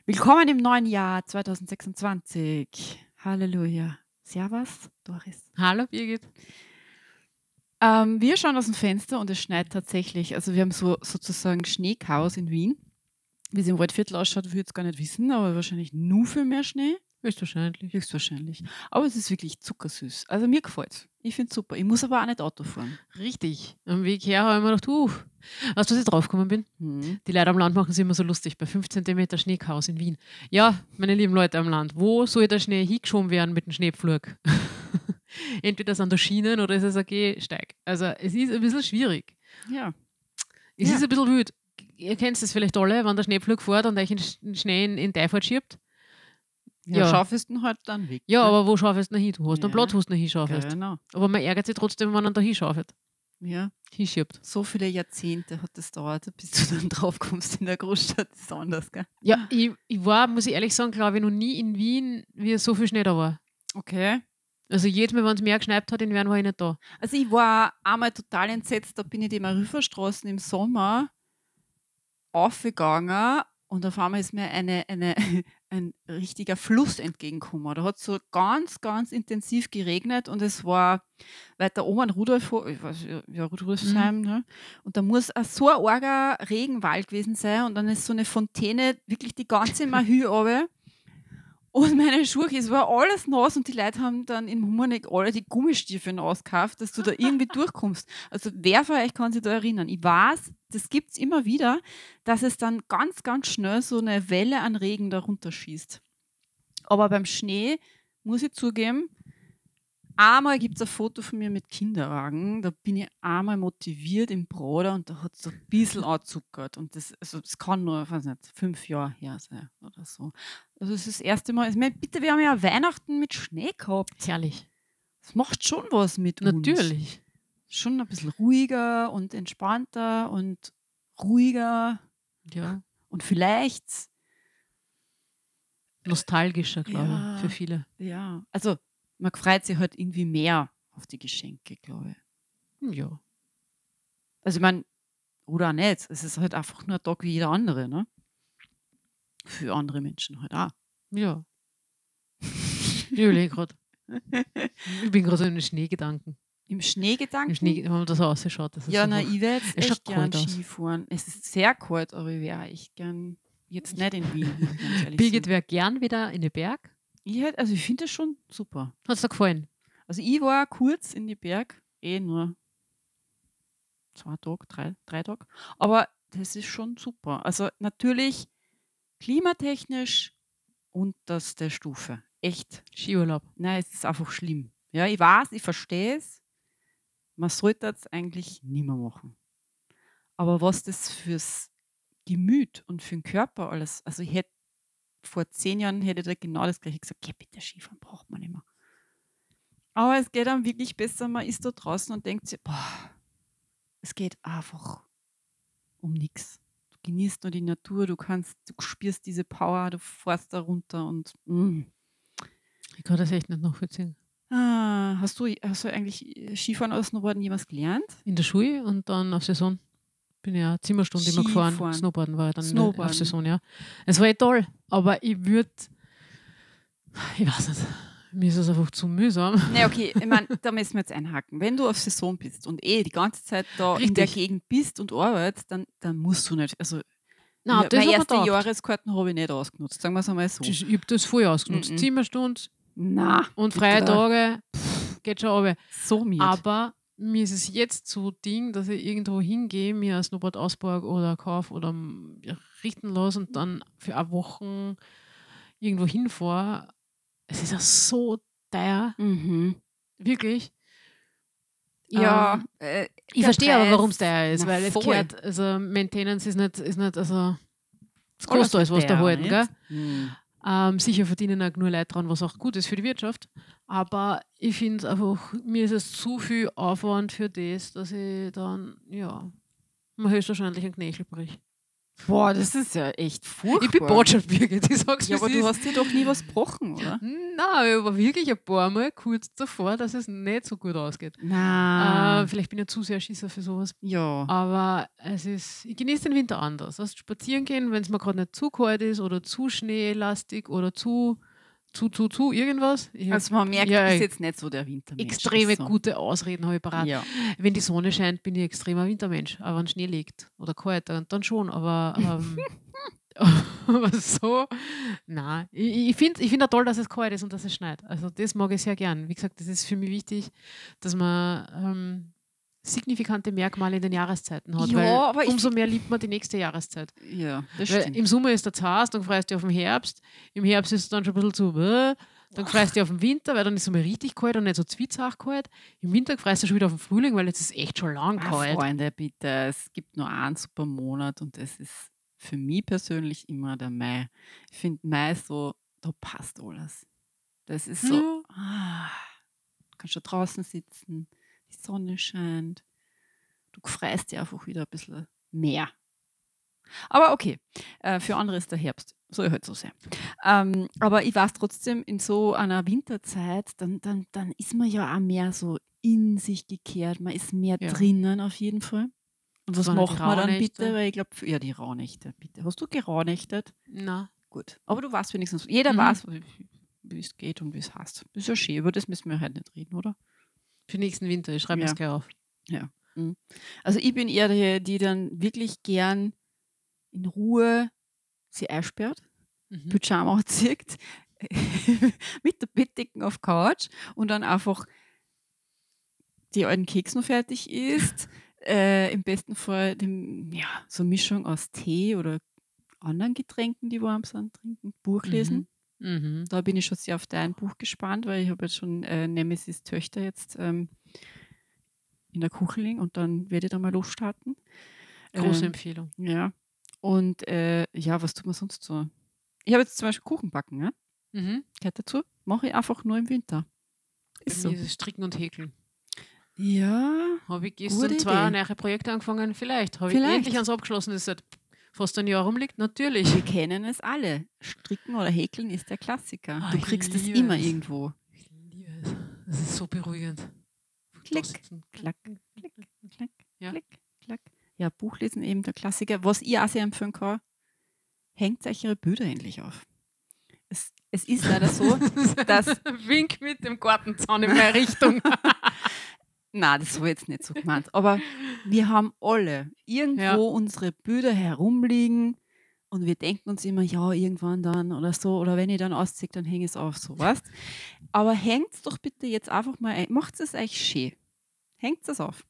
Willkommen im neuen Jahr 2026. Halleluja. Servus, Doris. Hallo Birgit. Wir schauen aus dem Fenster und es schneit tatsächlich. Also wir haben sozusagen Schneechaos in Wien. Wie es im Waldviertel ausschaut, würde ich jetzt gar nicht wissen, aber wahrscheinlich nur viel mehr Schnee. Höchstwahrscheinlich. Höchstwahrscheinlich. Aber es ist wirklich zuckersüß. Also mir gefällt es. Ich finde es super. Ich muss aber auch nicht Auto fahren. Richtig. Am Weg her habe ich mir gedacht, weißt du, was ich draufgekommen bin? Die Leute am Land machen es immer so lustig, bei 5 cm Schneechaos in Wien. Ja, meine lieben Leute am Land, wo soll der Schnee hingeschoben werden mit dem Schneepflug? Entweder sind da Schienen oder ist es ein Gehsteig. Also es ist ein bisschen schwierig. Ja. Es Ja. ist ein bisschen wild. Ihr kennt es vielleicht alle, wenn der Schneepflug fährt und euch den Schnee in die Einfahrt schiebt. Ja, Ja. schaffst du ihn halt dann weg. Ja, ne? aber wo schaffst du ihn hin? Du hast einen Ja. Platz, wo du ihn hinschaffst. Genau. Aber man ärgert sich trotzdem, wenn man da hinschafft. Ja. Hinschiebt. So viele Jahrzehnte hat das dauert, bis du dann drauf kommst in der Großstadt. Das ist anders, gell? Ja, ich war, muss ich ehrlich sagen, glaube ich, noch nie in Wien, wie so viel Schnee da war. Okay. Also jedes Mal, wenn es mehr geschneit hat, in Wien war ich nicht da. Also ich war einmal total entsetzt, da bin ich die Mariferstraßen im Sommer aufgegangen und auf einmal ist mir ein richtiger Fluss entgegengekommen. Da hat es so ganz, ganz intensiv geregnet und es war weiter oben an Rudolf, ich weiß, ja, Rudolfsheim, ne? Und da muss so ein arger Regenwald gewesen sein und dann ist so eine Fontäne wirklich die ganze Mahü runter. Und meine Schuhe, es war alles nass und die Leute haben dann in Hummerneck alle die Gummistiefel ausgekauft, dass du da irgendwie durchkommst. Also wer von euch kann sich da erinnern? Ich weiß, das gibt es immer wieder, dass es dann ganz, ganz schnell so eine Welle an Regen da runterschießt. Aber beim Schnee, muss ich zugeben, einmal gibt es ein Foto von mir mit Kinderwagen, da bin ich einmal motiviert im Bruder und da hat es so ein bisschen angezuckert. Und das kann nur, ich weiß nicht, 5 Jahre her sein oder so. Also das ist das erste Mal. Ich meine, bitte, wir haben ja Weihnachten mit Schnee gehabt. Herrlich. Das macht schon was mit uns. Natürlich. Schon ein bisschen ruhiger und entspannter und ruhiger Ja. und vielleicht, Nostalgischer, glaube Ja. ich, für viele. ja, also man freut sich halt irgendwie mehr auf die Geschenke, glaube ich. Ja. Also ich meine, oder auch nicht. Es ist halt einfach nur ein Tag wie jeder andere, ne? Für andere Menschen halt auch. Ja. Ich überlege gerade. Ich bin gerade so in den Schneegedanken. Im Schneegedanken? Im Schnee, wenn man da so ausschaut. Das ist Ja, so na, hoch. ich wäre jetzt Es schaut echt gern kalt aus. Skifahren. Es ist sehr kalt, aber ich wäre echt gern jetzt nicht in Wien, muss ich ganz ehrlich Birgit sagen. wäre gern wieder in den Berg. Also ich finde das schon super. Hat es dir gefallen? Also ich war kurz in die Berg, nur 2 Tage, 3 Tage. Aber das ist schon super. Also natürlich klimatechnisch unterste Stufe. Echt. Skiurlaub. Nein, es ist einfach schlimm. Ja, ich weiß, ich verstehe es. Man sollte es eigentlich nicht mehr machen. Aber was das fürs Gemüt und für den Körper alles, also ich hätte vor 10 Jahren hätte ich da genau das gleiche gesagt, ja bitte, Skifahren braucht man nicht mehr. Aber es geht dann wirklich besser, man ist da draußen und denkt sich, boah, es geht einfach um nichts. Du genießt nur die Natur, du spürst diese Power, du fährst da runter und Ich kann das echt nicht nachvollziehen. Hast du eigentlich Skifahren oder Snowboarden jemals gelernt? In der Schule und dann auf Saison. Bin ja eine Zimmerstunde immer gefahren. Skifahren. Snowboarden war ja dann Snowboarden. auf Saison, ja. Es war eh toll, aber ich weiß nicht, mir ist es einfach zu mühsam. Nee, okay, ich meine, da müssen wir jetzt einhaken. Wenn du auf Saison bist und die ganze Zeit da in der Richtig. Gegend bist und arbeitest, dann musst du nicht, also Nein, das meine hat mir erste gedacht. Jahreskarten habe ich nicht ausgenutzt, sagen wir es einmal so. Ich habe das voll ausgenutzt. Mhm. Zimmerstunde Na, und freie bitte. Tage, geht schon runter. So miert. Aber mir ist es jetzt so Ding, dass ich irgendwo hingehe, mir ein Snowboard ausborg oder kaufe oder richten lasse und dann für eine Woche irgendwo hinfahre. Es ist ja so teuer, Mhm. wirklich. Ja, Ich der verstehe aber, Preis, warum es teuer ist, na weil es voll. gehört, also Maintenance ist nicht also es Alles kostet alles, was da teuer, halten, nicht? gell? Mhm. Sicher verdienen auch nur Leute dran, was auch gut ist für die Wirtschaft. Aber ich finde es einfach, mir ist es zu viel Aufwand für das, dass ich dann, ja, man höchstwahrscheinlich einen Knöchel brich. Boah, das ist ja echt furchtbar. Ich bin Botschafт, Birgit, ich sag's Ja, wie's aber du ist. hast dir doch nie was gebrochen, oder? Nein, ich war wirklich ein paar Mal kurz davor, dass es nicht so gut ausgeht. Nein. Vielleicht bin ich zu sehr Schisser für sowas. Ja. Aber ich genieße den Winter anders. Also spazieren gehen, wenn es mir gerade nicht zu kalt ist oder zu schneelastig oder zu irgendwas. Also man merkt, ja, du bist jetzt nicht so der Wintermensch. extreme ist so. gute Ausreden habe ich parat. Ja. Wenn die Sonne scheint, bin ich extremer Wintermensch. Aber wenn Schnee liegt oder kalt, dann schon. Aber, aber so, nein. Ich finde auch toll, dass es kalt ist und dass es schneit. Also das mag ich sehr gern. Wie gesagt, das ist für mich wichtig, dass man signifikante Merkmale in den Jahreszeiten hat. Ja, aber weil umso mehr liebt man die nächste Jahreszeit. Ja, das Weil stimmt. im Sommer ist der Zars, dann freust du dich auf den Herbst. Im Herbst ist es dann schon ein bisschen zu, dann freust du dich auf den Winter, weil dann ist es mal richtig kalt und nicht so zwiezach kalt. Im Winter freust du schon wieder auf den Frühling, weil jetzt ist es echt schon lang kalt. Freunde, bitte, es gibt nur einen super Monat und das ist für mich persönlich immer der Mai. Ich finde Mai so, da passt alles. Das ist so, du kannst schon draußen sitzen, die Sonne scheint, du freust dich einfach wieder ein bisschen mehr. Aber okay, für andere ist der Herbst, soll halt so sein. Aber ich weiß trotzdem, in so einer Winterzeit, dann ist man ja auch mehr so in sich gekehrt, man ist mehr Ja. drinnen auf jeden Fall. Und was waren die macht man dann Rauhnächte. bitte? Weil ich glaube, ja, die Rauhnächte, bitte. Hast du geraunächtet? Na, Gut. Aber du weißt wenigstens, jeder weiß, wie es geht und wie es heißt. Das ist ja schön, über das müssen wir heute nicht reden, oder? für nächsten Winter, ich schreibe Ja. das gleich auf. Ja. Mhm. Also ich bin eher die dann wirklich gern in Ruhe sie einsperrt, Pyjama anzieht, mit der Bettdecken auf Couch und dann einfach die alten Keks noch fertig isst. Im besten Fall so eine Mischung aus Tee oder anderen Getränken, die warm sind, trinken, Buch lesen. Mhm. Da bin ich schon sehr auf dein Buch gespannt, weil ich habe jetzt schon Nemesis Töchter jetzt in der Küche liegen und dann werde ich da mal losstarten. Große Empfehlung. Ja. Und was tut man sonst so? Ich habe jetzt zum Beispiel Kuchen backen, ne? Gehört dazu. Mache ich einfach nur im Winter. Ist so. Dieses Stricken und Häkeln. Ja. Habe ich gestern Gute zwei Idee. neue Projekte angefangen? Vielleicht. Habe ich Vielleicht. endlich eins abgeschlossen, das seit fast ein Jahr rumliegt? Natürlich. Wir kennen es alle. Stricken oder Häkeln ist der Klassiker. Ah, Du ich kriegst es liebe immer es. irgendwo. Ich liebe es. Das ist so beruhigend. Klick, Tasten. klack, klick, klack, Ja. klick, klack. Ja, Buchlesen eben der Klassiker. Was ich auch sehr empfehlen kann, hängt euch ihre Bilder endlich auf. Es ist leider so, dass... Wink mit dem Gartenzaun in meine Richtung. Nein, das war jetzt nicht so gemeint. Aber wir haben alle irgendwo unsere Bilder herumliegen und wir denken uns immer, ja, irgendwann dann oder so. Oder wenn ich dann ausziehe, dann hänge ich es auf, so, weißt? Aber hängt es doch bitte jetzt einfach mal ein. Macht es euch schön. Hängt es auf.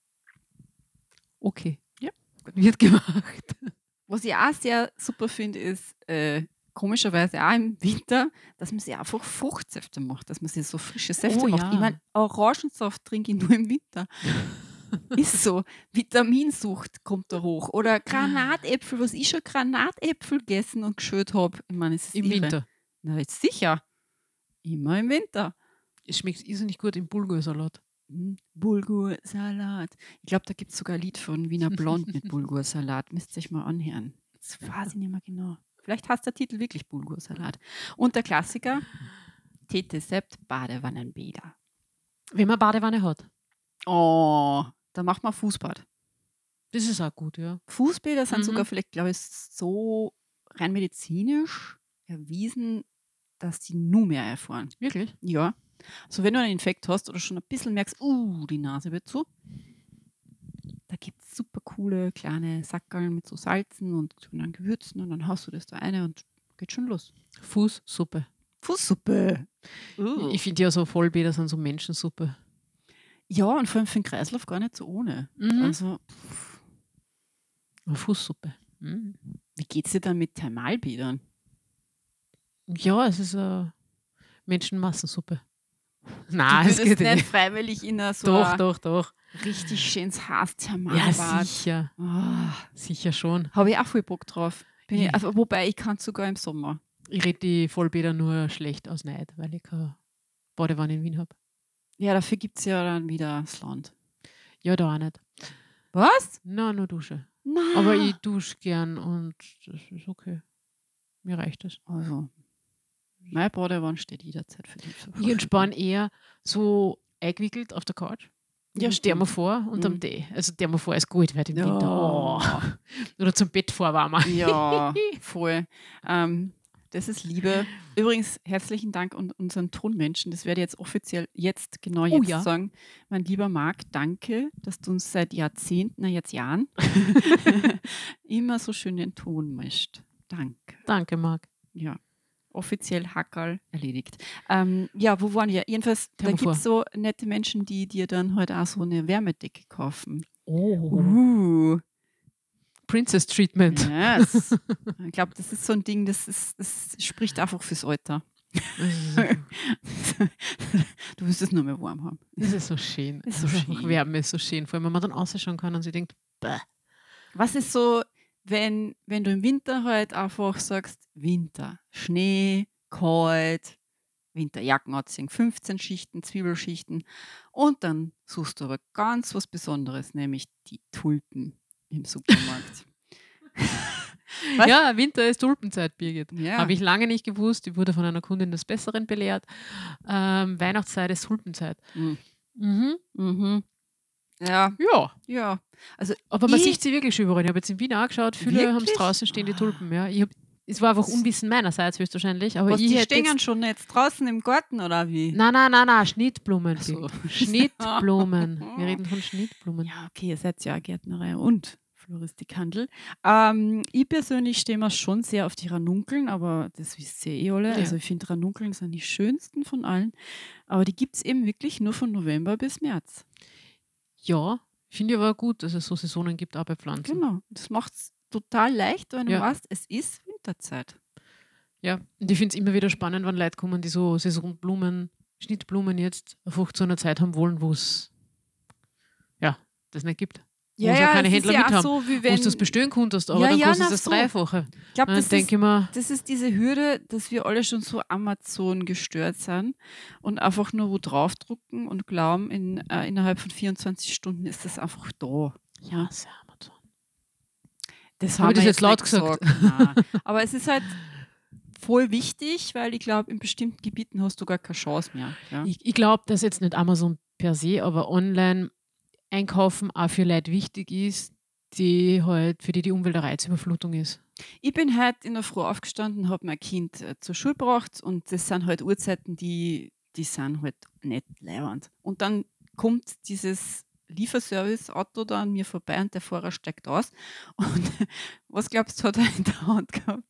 Okay. Ja. Wird gemacht. Was ich auch sehr super finde, ist komischerweise auch im Winter, dass man sich einfach Fruchtsäfte macht, dass man sich so frische Säfte Oh, macht. ja. Ich meine, Orangensaft trinke ich nur im Winter. Ist so. Vitaminsucht kommt da hoch. Oder Granatäpfel, was ich schon Granatäpfel gegessen und geschürt habe. Ich meine, es ist Im irre. Winter. Na, jetzt sicher. Immer im Winter. Es schmeckt irrsinnig gut im Bulgursalat. Bulgursalat. Ich glaube, da gibt es sogar ein Lied von Wiener Blond mit Bulgursalat. Müsst ihr euch mal anhören. Das weiß ich nicht mehr genau. Vielleicht heißt der Titel wirklich Bulgursalat. Und der Klassiker, Tete Sept, Badewannenbäder. Wenn man Badewanne hat. Oh, da macht man Fußbad. Das ist auch gut, ja. Fußbäder sind sogar vielleicht, glaube ich, so rein medizinisch erwiesen, dass die nur mehr erfahren. Wirklich? Ja. Also wenn du einen Infekt hast oder schon ein bisschen merkst, die Nase wird zu, da gibt es super coole kleine Sackerln mit so Salzen und dann Gewürzen und dann haust du das da rein und geht schon los. Fußsuppe. Fußsuppe. Ich finde ja so Vollbäder sind so Menschensuppe. Ja, und vor allem für den Kreislauf gar nicht so ohne. Also, Fußsuppe. Mhm. wie geht es dir dann mit Thermalbädern? Ja, es ist eine Menschenmassensuppe. Du Nein, es würdest geht nicht nicht. freiwillig in ein Doch. richtig schönes Ja, Haas-Thermalbad. sicher. Sicher schon. Habe ich auch voll Bock drauf. Ja. Wobei, ich kann es sogar im Sommer. Ich rede die Vollbäder nur schlecht aus Neid, weil ich keine Badewanne in Wien habe. Ja, dafür gibt es ja dann wieder das Land. Ja, da auch nicht. Was? Nein, nur Dusche. Aber Na, ich dusche gern und das ist okay. Mir reicht das. also, meine Badewanne steht jederzeit für dich zur Ich entspanne Verfügung. eher so eingewickelt auf der Couch Ja, mit dem stimmt. Thermofor unterm Mhm. Tee. Also Thermofor ist gut, weil im Winter, oh. Ja, Oder zum Bett vorwarmer. ja, voll. Das ist Liebe. Übrigens, herzlichen Dank an unseren Tonmenschen. Das werde ich jetzt offiziell genau Oh jetzt ja, sagen. Mein lieber Marc, danke, dass du uns seit Jahrzehnten, na jetzt Jahren, immer so schön den Ton mischt. Danke. danke, Marc. Ja, offiziell Hackerl erledigt. Ja, wo waren wir? Jedenfalls, da gibt Thermofor. es so nette Menschen, die dir dann heute auch so eine Wärmedecke kaufen. Oh, Princess Treatment. Yes. Ich glaube, das ist so ein Ding, das spricht einfach fürs Alter. Du wirst es nur mehr warm haben. Das ist so schön. Das ist so Also einfach schön. Wärme ist so schön. Vor allem, wenn man dann ausschauen kann und sich denkt, bäh. Was ist so, wenn du im Winter halt einfach sagst, Winter, Schnee, kalt, Winterjacken anziehen, 15 Schichten, Zwiebelschichten und dann suchst du aber ganz was Besonderes, nämlich die Tulpen im Supermarkt. Was? Ja, Winter ist Tulpenzeit, Birgit. Ja. Habe ich lange nicht gewusst. Ich wurde von einer Kundin des Besseren belehrt. Weihnachtszeit ist Tulpenzeit. Mhm. Mhm. Mhm. Ja, Ja, ja. Also aber man ich- sieht sie wirklich schon überall. Ich habe jetzt im Wien auch geschaut, viele haben es Wirklich? draußen stehen, die Ah. Tulpen. Ja. Es war einfach Unwissen meinerseits höchstwahrscheinlich. Aber was, ich die hätte stehen jetzt, schon jetzt draußen im Garten oder wie? Nein, Schnittblumen. Ach so. Birgit. Schnittblumen. Wir reden von Schnittblumen. Ja, okay, ihr seid ja Gärtnerei und Floristikhandel. Ich persönlich stehe mir schon sehr auf die Ranunkeln, aber das wisst ihr eh alle. Ja. Also ich finde Ranunkeln sind die schönsten von allen. Aber die gibt es eben wirklich nur von November bis März. Ja, finde ich aber gut, dass es so Saisonen gibt, auch bei Pflanzen. Genau. Das macht es total leicht, wenn du Ja. weißt, es ist Winterzeit. Ja, und ich finde es immer wieder spannend, wenn Leute kommen, die so Saisonblumen, Schnittblumen jetzt einfach zu einer Zeit haben wollen, wo es das nicht gibt. Wo es auch keine es ist Händler ja mit auch haben. so, wie Wo wenn... du das bestellen konntest, aber Ja, dann ja, kostet na es das so. Dreifache. Ich glaube, Und dann denke ich mir, das ist diese Hürde, dass wir alle schon so Amazon gestört sind und einfach nur wo draufdrucken und glauben, innerhalb von 24 Stunden ist das einfach da. ja, sehr Amazon. Das Habe ich das wir jetzt laut nicht gesagt? Nein. Aber es ist halt voll wichtig, weil ich glaube, in bestimmten Gebieten hast du gar keine Chance mehr. Ja? Ich glaube, dass jetzt nicht Amazon per se, aber online einkaufen auch für Leute wichtig ist, die halt, für die Umwelt eine Reizüberflutung ist. Ich bin heute in der Früh aufgestanden, habe mein Kind zur Schule gebracht und das sind halt Uhrzeiten, die sind halt nicht leiwand. Und dann kommt dieses Lieferservice-Auto da an mir vorbei und der Fahrer steigt aus. Und was glaubst du, hat er in der Hand gehabt?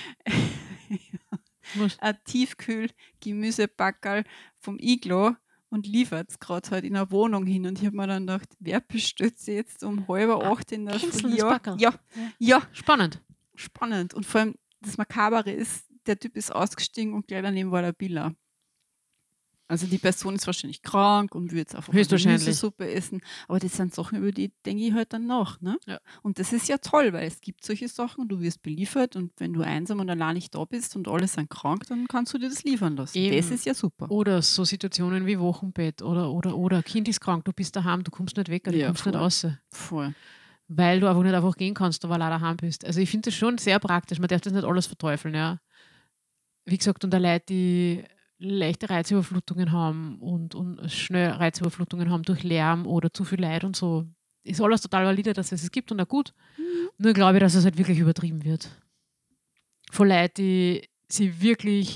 Was? Ein Tiefkühl-Gemüsepackerl vom Iglo und liefert es gerade halt in eine Wohnung hin. Und ich habe mir dann gedacht, wer bestellt sich jetzt um 7:30 in der Früh? einzelnes Ja, Packerl. ja, Spannend. spannend. Und vor allem das Makabere ist, der Typ ist ausgestiegen und gleich daneben war der Billa. Also die Person ist wahrscheinlich krank und will jetzt einfach eine Höchstwahrscheinlich. Gemüsesuppe essen. Aber das sind Sachen, über die denke ich halt dann nach. Ne? Ja. Und das ist ja toll, weil es gibt solche Sachen, du wirst beliefert und wenn du einsam und allein nicht da bist und alle sind krank, dann kannst du dir das liefern lassen. Eben. Das ist ja super. Oder so Situationen wie Wochenbett oder Kind ist krank, du bist daheim, du kommst nicht weg, du Ja, kommst nicht voll. raus, Voll. weil du einfach nicht einfach gehen kannst, weil du daheim bist. Also ich finde das schon sehr praktisch, man darf das nicht alles verteufeln. Ja. Wie gesagt, und auch Leute, die leichte Reizüberflutungen haben und schnell Reizüberflutungen haben durch Lärm oder zu viel Leid und so, ist alles total valide, dass es gut und auch gut. Nur glaube ich, dass es halt wirklich übertrieben wird. Von Leuten, die sie wirklich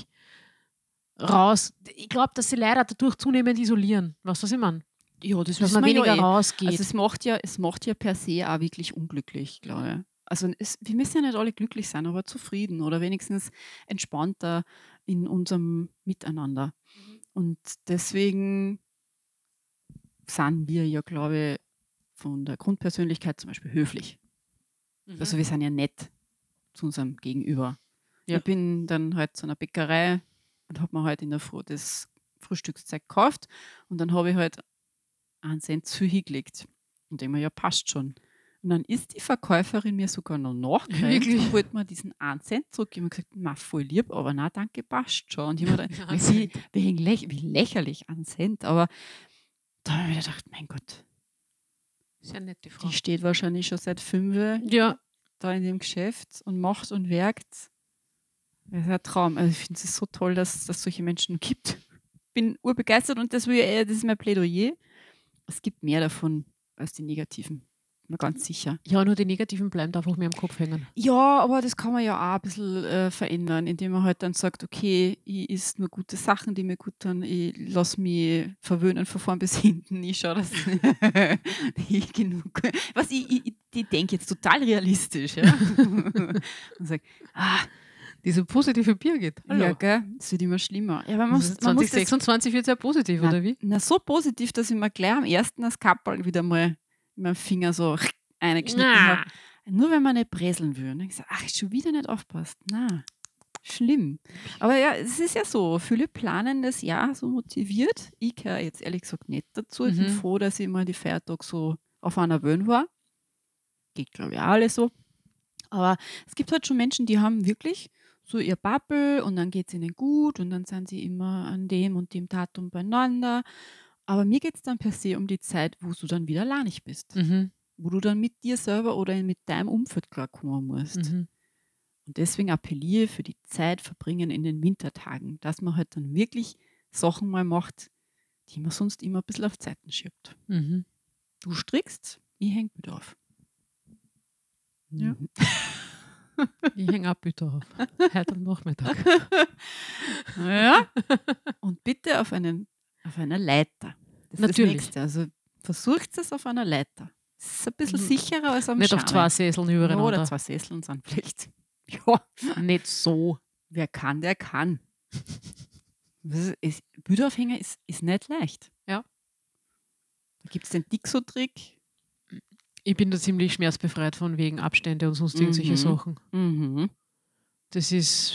ich glaube, dass sie leider dadurch zunehmend isolieren. Weißt du, was ich meine? Ja, das Dass wissen man wir weniger ja eh. rausgeht. Also es macht ja per se auch wirklich unglücklich, glaube ich. Also wir müssen ja nicht alle glücklich sein, aber zufrieden oder wenigstens entspannter in unserem Miteinander. Und deswegen sind wir ja, glaube ich, von der Grundpersönlichkeit zum Beispiel höflich. Also wir sind ja nett zu unserem Gegenüber. Ja. Ich bin dann halt zu einer Bäckerei und habe mir halt in der Früh das Frühstückszeug gekauft und dann habe ich halt 1 Cent zu hingelegt. Und denke mir, ja, passt schon. Und dann ist die Verkäuferin mir sogar noch nachgerannt Wirklich? und wollte mir diesen 1 Cent zurückgeben. Und gesagt, ma, voll lieb, aber na danke, passt schon. Und ich habe mir gedacht, wie lächerlich 1 Cent. Aber da habe ich mir gedacht, mein Gott, Sehr nette Frau. Die steht wahrscheinlich schon seit 5 Ja, da in dem Geschäft und macht und werkt. Das ist ein Traum. Also ich finde es so toll, dass es solche Menschen gibt. Bin urbegeistert und das ist mein Plädoyer. Es gibt mehr davon als die negativen. Bin mir ganz sicher. ja, nur die Negativen bleiben einfach mehr im Kopf hängen. Ja, aber das kann man ja auch ein bisschen verändern, indem man halt dann sagt, okay, ich isst nur gute Sachen, die mir gut tun. Ich lasse mich verwöhnen von vorn bis hinten. Ich schaue, dass ich genug. Ich denke jetzt total realistisch. Ja? Und sage, Diese positive Birgit. Hallo. ja, gell, es wird immer schlimmer. Ja, aber man muss das 2026 wird sehr positiv, oder wie? Na, so positiv, dass ich mir gleich am ersten das Kapperl wieder mal in meinem Finger so eingeschnitten habe. Nur wenn man nicht bräseln will. Und dann gesagt, ach, schon wieder nicht aufpasst. Na, schlimm. Aber ja, es ist ja so, viele planen das Jahr so motiviert. Ich gehöre jetzt ehrlich gesagt nicht dazu. Ich bin froh, dass ich immer die Feiertage so auf einer Wöhn war. Geht, glaube ich, auch alle so. Aber es gibt halt schon Menschen, die haben wirklich so ihr Bubble und dann geht es ihnen gut und dann sind sie immer an dem und dem Datum beieinander. Aber mir geht es dann per se um die Zeit, wo du dann wieder alleinig bist. Mhm. Wo du dann mit dir selber oder mit deinem Umfeld klarkommen musst. Mhm. Und deswegen appelliere ich für die Zeit verbringen in den Wintertagen, dass man halt dann wirklich Sachen mal macht, die man sonst immer ein bisschen auf Zeiten schiebt. Mhm. Du strickst, ich hänge wieder auf. Ja. Ich hänge ab bitte auf. Heute am Nachmittag. Ja. Und bitte auf einer Leiter. Das Natürlich. ist das Nächste. Also versucht es auf einer Leiter. Das ist ein bisschen sicherer als am Nicht auf Schauen. 2 Sesseln Ja, übereinander. oder 2 Sesseln sind vielleicht. Ja, Nicht so. wer kann, der kann. Büderaufhänger ist nicht leicht. Ja. Da gibt es den Dixo-Trick. Ich bin da ziemlich schmerzbefreit von wegen Abstände und sonst irgendwelche Sachen. Mhm. Das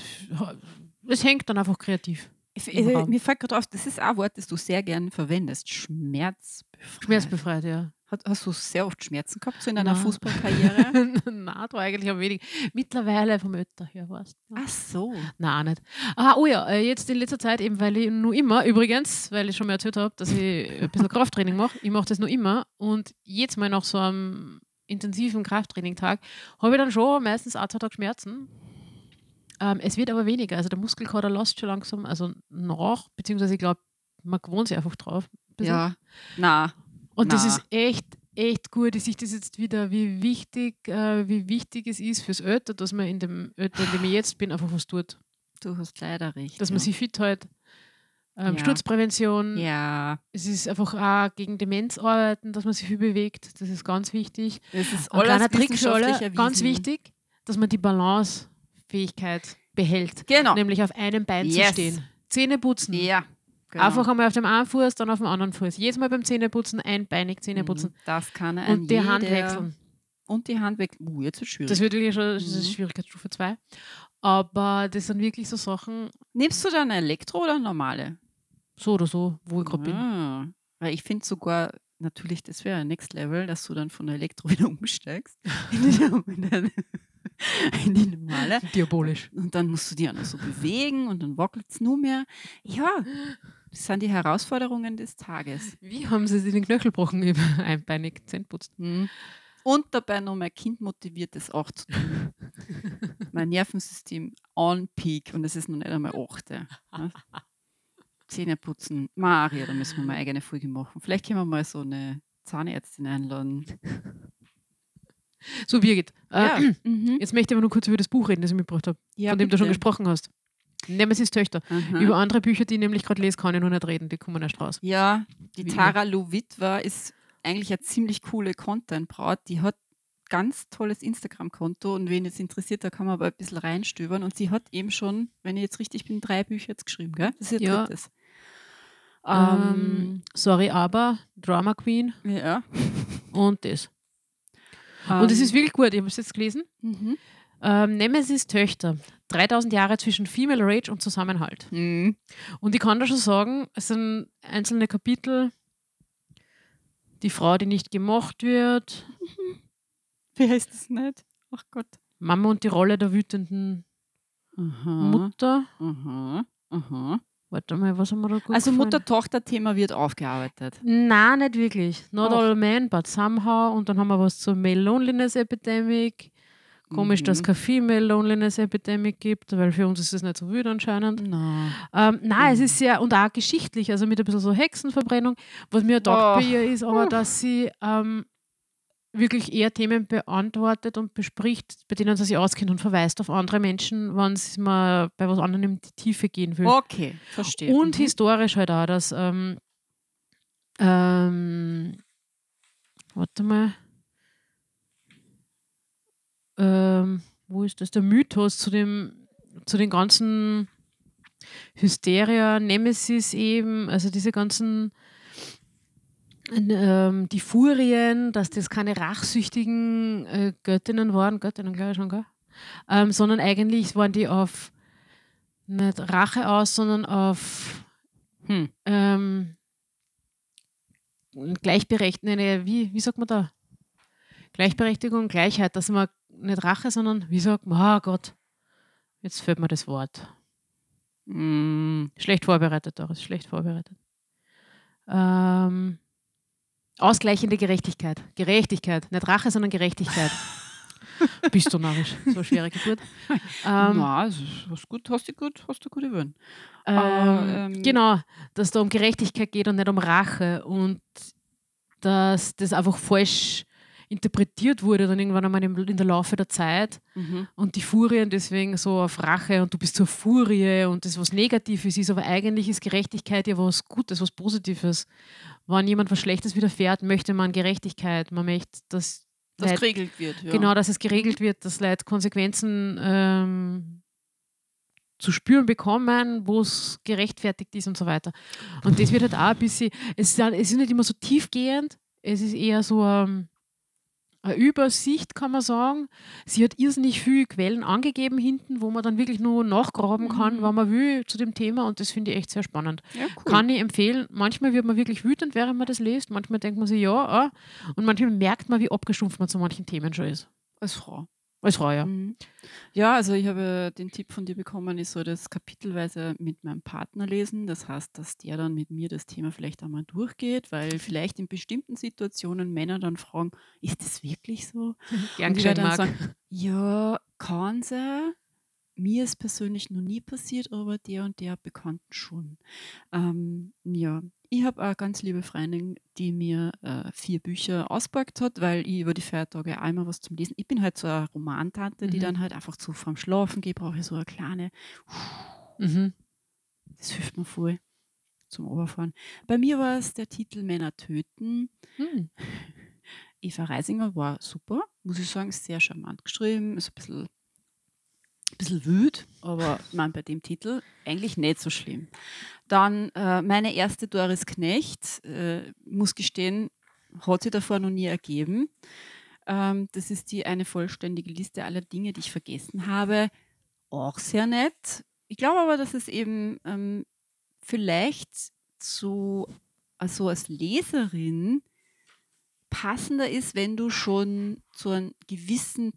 hängt dann einfach kreativ. Mir fällt gerade auf, das ist auch ein Wort, das du sehr gern verwendest. Schmerzbefreit. Schmerzbefreit, ja. Hast du sehr oft Schmerzen gehabt so in deiner Fußballkarriere? Nein, da eigentlich am wenig. Mittlerweile vom Ötter her, weißt du. Ach so. Nein, nicht. Oh ja, jetzt in letzter Zeit eben, weil ich nur immer, übrigens, weil ich schon mal erzählt habe, dass ich ein bisschen Krafttraining mache. Ich mache das nur immer und jetzt mal nach so einem intensiven Krafttraining-Tag habe ich dann schon meistens 1-2 Tage Schmerzen. Es wird aber weniger. Also der Muskelkater lässt schon langsam nach, beziehungsweise ich glaube, man gewohnt sich einfach drauf. Ja, na. Und das ist echt gut. Ich sehe das jetzt wieder, wie wichtig es ist fürs Ötter, dass man in dem Ötter, in dem ich jetzt bin, einfach was tut. Du hast leider recht. Dass man sich fit hält. Sturzprävention. Ja. Es ist einfach auch gegen Demenz arbeiten, dass man sich viel bewegt. Das ist ganz wichtig. Das ist Ein kleiner alles Trick für alle, wissenschaftlich ganz erwiesen. wichtig, dass man die Balancefähigkeit behält. Genau. Nämlich auf einem Bein zu stehen. Zähne putzen. Ja. Genau. Einfach einmal auf dem einen Fuß, dann auf dem anderen Fuß. Jedes Mal beim Zähneputzen einbeinig Zähneputzen. Das kann Und die Hand wechseln. Und die Hand wechseln. Jetzt ist es schwierig. Das wird wirklich schon, das ist Schwierigkeitsstufe 2. Aber das sind wirklich so Sachen. Nimmst du dann eine Elektro oder eine normale? So oder so, wo ich gerade bin. Weil ich finde sogar, natürlich, das wäre ein Next Level, dass du dann von der Elektro wieder umsteigst. in die normale. Diabolisch. Und dann musst du die auch noch so bewegen und dann wackelt es nur mehr. Ja, das sind die Herausforderungen des Tages. Wie haben sie sich den Knöchel gebrochen, einbeinig Zähne putzt? Und dabei noch mein Kind motiviert, das auch zu tun. Mein Nervensystem on peak und es ist noch nicht einmal 8. Zähne putzen. Maria, da müssen wir mal eine eigene Folge machen. Vielleicht können wir mal so eine Zahnärztin einladen. So, Birgit. Ja. Jetzt möchte ich aber nur kurz über das Buch reden, das ich mitgebracht habe, von dem du schon gesprochen hast. Nemesis Töchter. Über andere Bücher, die ich nämlich gerade lese, kann ich noch nicht reden, die kommen erst raus. Ja, die Tara Lowitwa ist eigentlich eine ziemlich coole Content-Braut. Die hat ganz tolles Instagram-Konto und wen es interessiert, da kann man aber ein bisschen reinstöbern. Und sie hat eben schon, wenn ich jetzt richtig bin, 3 Bücher jetzt geschrieben, gell? Das ist ihr drittes. Sorry, aber Drama Queen und das. Und es ist wirklich gut, ich habe es jetzt gelesen. Nemesis Töchter. 3000 Jahre zwischen Female Rage und Zusammenhalt. Und ich kann da schon sagen, es sind einzelne Kapitel. Die Frau, die nicht gemocht wird. Wie heißt das nicht? Ach Gott. Mama und die Rolle der wütenden Mutter. Warte mal, was haben wir da gut Also gefallen? Mutter-Tochter-Thema wird aufgearbeitet. Nein, nicht wirklich. Not Ach. all men, but somehow. Und dann haben wir was zur Male Loneliness Epidemic. Komisch, dass es keine Female Loneliness Epidemic gibt, weil für uns ist es nicht so wild anscheinend. Nein, es ist sehr, und auch geschichtlich, also mit ein bisschen so Hexenverbrennung. Was mir taugt bei ihr ist aber, dass sie wirklich eher Themen beantwortet und bespricht, bei denen sie sich auskennt und verweist auf andere Menschen, wenn sie mal bei was anderem in die Tiefe gehen will. Okay, verstehe. Und historisch halt auch, dass warte mal. Wo ist das? Der Mythos zu den ganzen Hysteria, Nemesis eben, also diese ganzen die Furien, dass das keine rachsüchtigen Göttinnen waren, Göttinnen glaube ich schon, gell? Sondern eigentlich waren die auf nicht Rache aus, sondern auf Gleichberechtigung, wie sagt man da? Gleichberechtigung, Gleichheit, dass man nicht Rache, sondern, wie sagt man, Gott, jetzt fällt mir das Wort. Schlecht vorbereitet, Doris, schlecht vorbereitet. Ausgleichende Gerechtigkeit. Gerechtigkeit, nicht Rache, sondern Gerechtigkeit. Bist du narrisch, so eine schwere Geburt. Na, was gut, hast du gut gewöhnt. Genau, dass es da um Gerechtigkeit geht und nicht um Rache und dass das einfach falsch interpretiert wurde dann irgendwann einmal in der Laufe der Zeit und die Furien deswegen so auf Rache und du bist zur Furie und das was Negatives ist, aber eigentlich ist Gerechtigkeit ja was Gutes, was Positives. Wenn jemand was Schlechtes widerfährt, möchte man Gerechtigkeit, man möchte, dass das geregelt wird. Ja. Genau, dass es geregelt wird, dass Leute Konsequenzen zu spüren bekommen, wo es gerechtfertigt ist und so weiter. Und das wird halt auch ein bisschen, es ist nicht immer so tiefgehend, es ist eher so eine Übersicht, kann man sagen. Sie hat irrsinnig viele Quellen angegeben hinten, wo man dann wirklich nur nachgraben kann, wenn man will, zu dem Thema und das finde ich echt sehr spannend. Ja, cool. Kann ich empfehlen. Manchmal wird man wirklich wütend, während man das liest, manchmal denkt man sich, ja, und manchmal merkt man, wie abgestumpft man zu manchen Themen schon ist. Als Frau. Als Frau, ja. Ja, also ich habe den Tipp von dir bekommen, ich soll das kapitelweise mit meinem Partner lesen. Das heißt, dass der dann mit mir das Thema vielleicht einmal durchgeht, weil vielleicht in bestimmten Situationen Männer dann fragen, ist das wirklich so? Gern Und ich werde dann mag. sagen, ja, kann sein. Mir ist persönlich noch nie passiert, aber der und der Bekannten schon. Ja, ich habe eine ganz liebe Freundin, die mir 4 Bücher ausgeborgt hat, weil ich über die Feiertage einmal was zum Lesen. Ich bin halt so eine Romantante, die dann halt einfach so vorm Schlafen geht, brauche ich so eine kleine. Das hilft mir voll zum Oberfahren. Bei mir war es der Titel Männer töten. Eva Reisinger war super, muss ich sagen, sehr charmant geschrieben, ist ein bisschen wüt, aber bei dem Titel eigentlich nicht so schlimm. Dann meine erste Doris Knecht, muss gestehen, hat sich davor noch nie ergeben. Das ist eine vollständige Liste aller Dinge, die ich vergessen habe. Auch sehr nett. Ich glaube aber, dass es eben vielleicht so also als Leserin passender ist, wenn du schon zu einem gewissen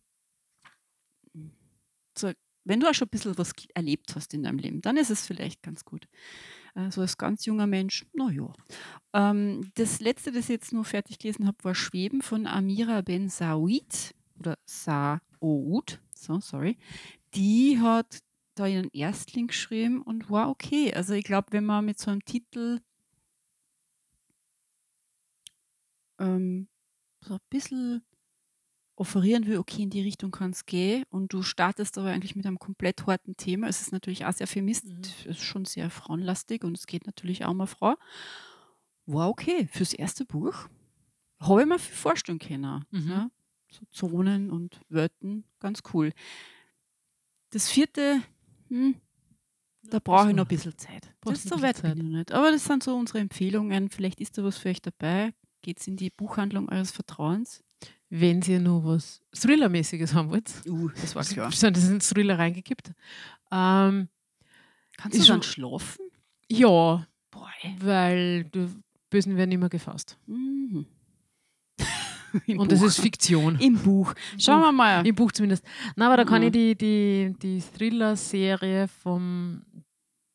wenn du auch schon ein bisschen was erlebt hast in deinem Leben, dann ist es vielleicht ganz gut. So als ganz junger Mensch, naja. Das letzte, das ich jetzt nur fertig gelesen habe, war Schweben von Amira Ben Saoud oder Saoud, sorry. Die hat da ihren Erstling geschrieben und war okay. Also ich glaube, wenn man mit so einem Titel so ein bisschen offerieren will, okay, in die Richtung kann es gehen und du startest aber eigentlich mit einem komplett harten Thema. Es ist natürlich auch sehr feministisch, es ist schon sehr frauenlastig und es geht natürlich auch um eine Frau. War okay, fürs erste Buch habe ich mir viel vorstellen können. Ja? So Zonen und Wörter, ganz cool. Das 4., da brauche ich noch ein bisschen Zeit. Das ist so weit bin ich noch nicht. Aber das sind so unsere Empfehlungen. Vielleicht ist da was für euch dabei. Geht es in die Buchhandlung eures Vertrauens. Wenn ihr noch was Thriller-mäßiges haben wollt, das war klar. Sind das in Thriller reingekippt. Kannst du dann schlafen? Ja, weil die Bösen werden immer gefasst. Und Buch. Das ist Fiktion. Im Buch. Schauen wir mal. Im Buch zumindest. Nein, aber da kann ich die Thriller-Serie vom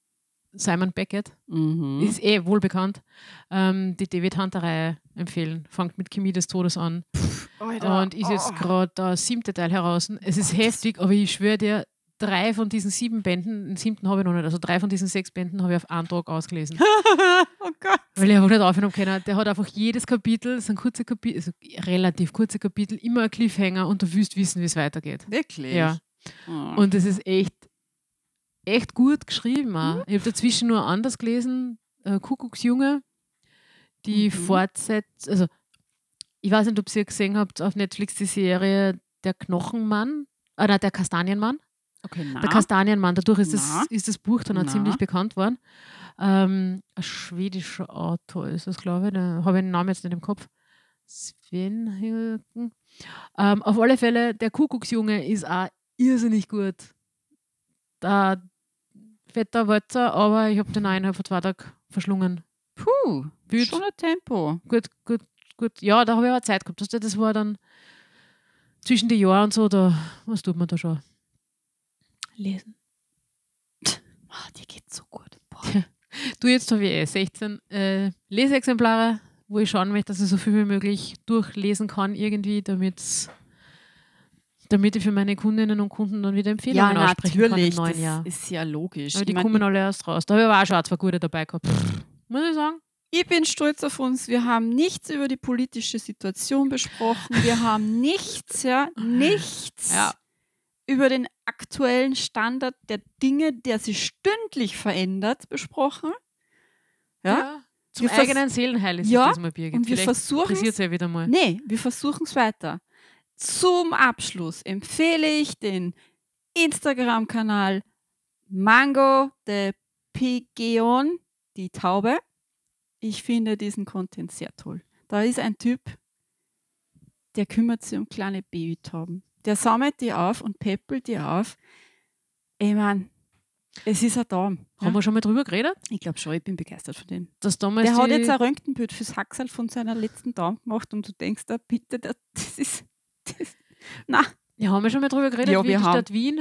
Simon Beckett. Mhm. Ist wohl bekannt. Die David Hunter-Reihe empfehlen. Fängt mit Chemie des Todes an. Alter, Und ist jetzt gerade der 7. Teil heraus. Es ist heftig, aber ich schwöre dir, 3 von diesen 7 Bänden, den 7. habe ich noch nicht, also 3 von diesen 6 Bänden habe ich auf einen Tag ausgelesen. Oh Gott. Weil ich einfach nicht aufhören können. Der hat einfach jedes Kapitel, das sind kurze Kapitel, also relativ kurze Kapitel, immer ein Cliffhanger und du willst wissen, wie es weitergeht. Wirklich? Ja. Oh. Und es ist echt gut geschrieben. Auch. Ich habe dazwischen nur anders gelesen, Kuckucksjunge, die fortsetzt, also ich weiß nicht, ob ihr gesehen habt auf Netflix die Serie Der Knochenmann, oder der Kastanienmann. Okay, Der Kastanienmann, dadurch ist Na. das Buch dann auch Na. ziemlich bekannt worden. Ein schwedischer Autor ist das, glaube ich. Da habe ich den Namen jetzt nicht im Kopf. Sven Hilgen. Auf alle Fälle, der Kuckucksjunge ist auch irrsinnig gut. Da fetter Walzer, aber ich habe den auch innerhalb von 2 Tagen verschlungen. Puh, Gut. schon ein Tempo. Gut. Ja, da habe ich aber Zeit gehabt. Das war dann zwischen den Jahren und so, was tut man da schon? Lesen. Die geht so gut. Du, jetzt habe ich 16 Leseexemplare, wo ich schauen möchte, dass ich so viel wie möglich durchlesen kann, irgendwie, damit ich für meine Kundinnen und Kunden dann wieder Empfehlungen aussprechen kann im neuen Jahr. Das ist ja logisch. Aber die kommen alle erst raus. Da habe ich aber auch schon 2 gute dabei gehabt. Muss ich sagen. Ich bin stolz auf uns. Wir haben nichts über die politische Situation besprochen. Wir haben nichts über den aktuellen Standard der Dinge, der sich stündlich verändert, besprochen. Ja? Zum eigenen Seelenheil ist das mal, Birgit. Und wir versuchen es ja wieder mal. Nee, wir versuchen es weiter. Zum Abschluss empfehle ich den Instagram-Kanal Mango de Pigeon, die Taube. Ich finde diesen Content sehr toll. Da ist ein Typ, der kümmert sich um kleine Babytauben. Der sammelt die auf und peppelt die auf. Ich meine, es ist ein Traum. Haben wir schon mal drüber geredet? Ich glaube schon, ich bin begeistert von dem. Der hat jetzt ein Röntgenbild fürs Haxal von seiner letzten Taube gemacht und du denkst da, bitte, das ist... Nein. Ja, haben wir schon mal drüber geredet, Ja, wie die Stadt Wien,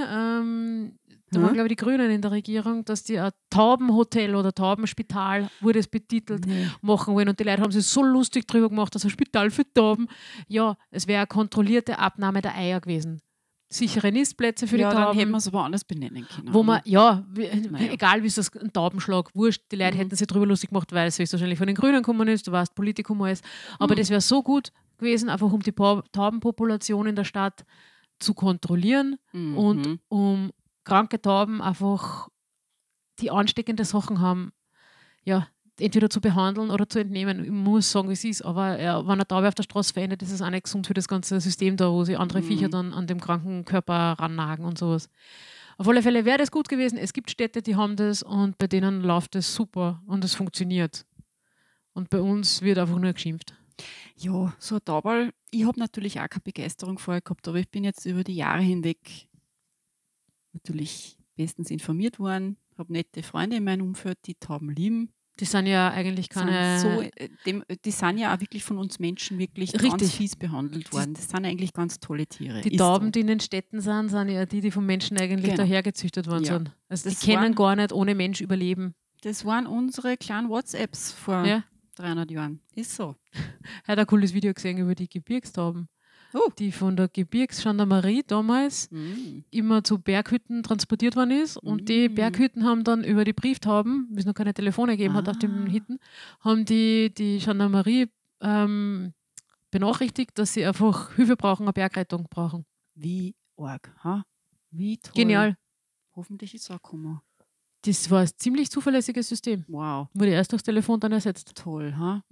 da waren, glaube ich, die Grünen in der Regierung, dass die ein Taubenhotel oder Taubenspital, wurde es betitelt, machen wollen. Und die Leute haben sich so lustig drüber gemacht, dass ein Spital für Tauben, ja, es wäre eine kontrollierte Abnahme der Eier gewesen. Sichere Nistplätze für die Tauben. Ja, dann hätten wir es aber anders benennen können. Wo man, egal wie es das ein Taubenschlag, wurscht, die Leute hätten sich drüber lustig gemacht, weil es höchstwahrscheinlich von den Grünen gekommen ist, du weißt, Politikum ist. Aber das wäre so gut gewesen, einfach um die Taubenpopulation in der Stadt zu kontrollieren und um kranke Tauben einfach, die ansteckende Sachen haben, ja, entweder zu behandeln oder zu entnehmen. Ich muss sagen, wie es ist, aber wenn eine Taube auf der Straße verändert, ist es auch nicht gesund für das ganze System da, wo sich andere Viecher dann an dem kranken Körper rannagen und sowas. Auf alle Fälle wäre das gut gewesen. Es gibt Städte, die haben das und bei denen läuft es super und es funktioniert. Und bei uns wird einfach nur geschimpft. Ja, so ein Tauberl. Ich habe natürlich auch keine Begeisterung vorher gehabt, aber ich bin jetzt über die Jahre hinweg natürlich bestens informiert worden, habe nette Freunde in meinem Umfeld, die Tauben lieben. Die sind ja eigentlich keine... Die sind ja auch wirklich von uns Menschen wirklich ganz fies behandelt worden. Das sind eigentlich ganz tolle Tiere. Die Tauben, die in den Städten sind ja die vom Menschen eigentlich dahergezüchtet worden sind. Also die können gar nicht ohne Mensch überleben. Das waren unsere kleinen WhatsApps vor 300 Jahren. Ist so. Ich habe ein cooles Video gesehen über die Gebirgstauben, die von der Gebirgsgendarmerie damals immer zu Berghütten transportiert worden ist. Und die Berghütten haben dann über die Brieftauben, wie es noch keine Telefone gegeben hat auf den Hütten, haben die Gendarmerie benachrichtigt, dass sie einfach Hilfe brauchen, eine Bergrettung brauchen. Wie arg, ha? Wie toll. Genial. Hoffentlich ist es auch gekommen. Das war ein ziemlich zuverlässiges System. Wow. Wurde erst durchs Telefon dann ersetzt. Toll, ha?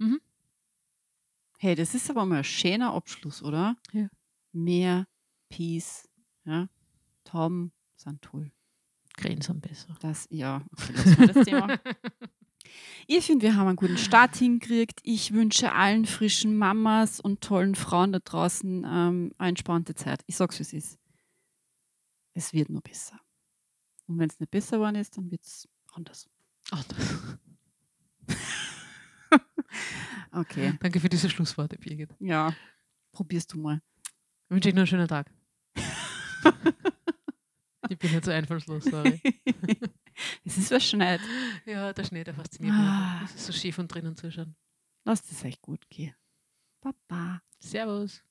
Hey, das ist aber mal ein schöner Abschluss, oder? Ja. Mehr Peace. Ja? Tauben sind toll. Krähen sind besser. Das war das Thema. Ich finde, wir haben einen guten Start hingekriegt. Ich wünsche allen frischen Mamas und tollen Frauen da draußen eine entspannte Zeit. Ich sag's, wie es ist. Es wird nur besser. Und wenn es nicht besser geworden ist, dann wird es anders. Okay. Danke für diese Schlussworte, Birgit. Ja, probierst du mal. Ich wünsche Ihnen noch einen schönen Tag. Ich bin nicht so einfallslos, sorry. Es ist verschneit. Ja, der Schnee, der fasziniert mich. Es ist so schön von drinnen zuschauen. Lasst es euch gut gehen. Baba. Servus.